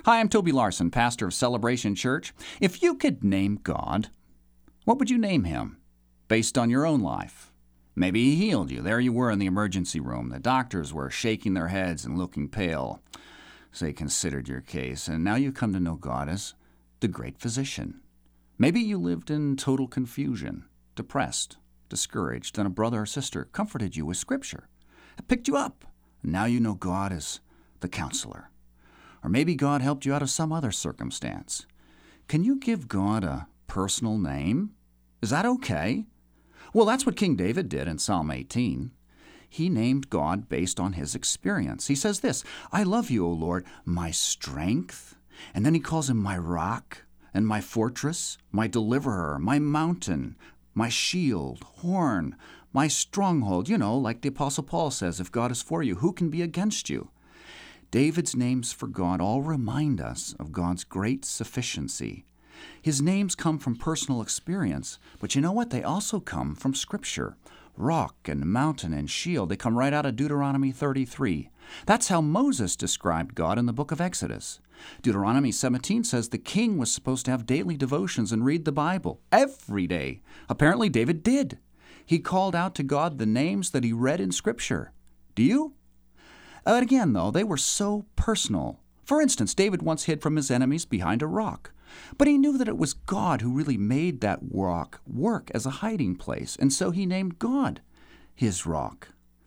Hi, I'm Toby Larson, pastor of Celebration Church. If you could name God, what would you name him based on your own life? Maybe he healed you. There you were in the emergency room. The doctors were shaking their heads and looking pale as they considered your case. And now you come to know God as the great physician. Maybe you lived in total confusion, depressed, discouraged, and a brother or sister comforted you with Scripture, picked you up. And now you know God as the counselor. Or maybe God helped you out of some other circumstance. Can you give God a personal name? Is that okay? Well, that's what King David did in Psalm 18. He named God based on his experience. He says this, I love you, O Lord, my strength. And then he calls him my rock and my fortress, my deliverer, my mountain, my shield, horn, my stronghold. You know, like the Apostle Paul says, if God is for you, who can be against you? David's names for God all remind us of God's great sufficiency. His names come from personal experience, but you know what? They also come from Scripture. Rock and mountain and shield, they come right out of Deuteronomy 33. That's how Moses described God in the book of Exodus. Deuteronomy 17 says the king was supposed to have daily devotions and read the Bible every day. Apparently David did. He called out to God the names that he read in Scripture. Do you? Again, though, they were so personal. For instance, David once hid from his enemies behind a rock. But he knew that it was God who really made that rock work as a hiding place, and so he named God his rock.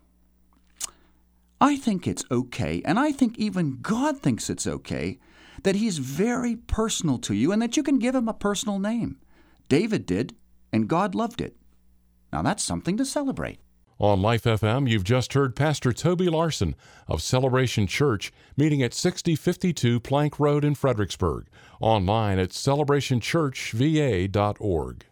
I think it's okay, and I think even God thinks it's okay, that he's very personal to you and that you can give him a personal name. David did, and God loved it. Now that's something to celebrate. On Life FM, you've just heard Pastor Toby Larson of Celebration Church, meeting at 6052 Plank Road in Fredericksburg. Online at celebrationchurchva.org.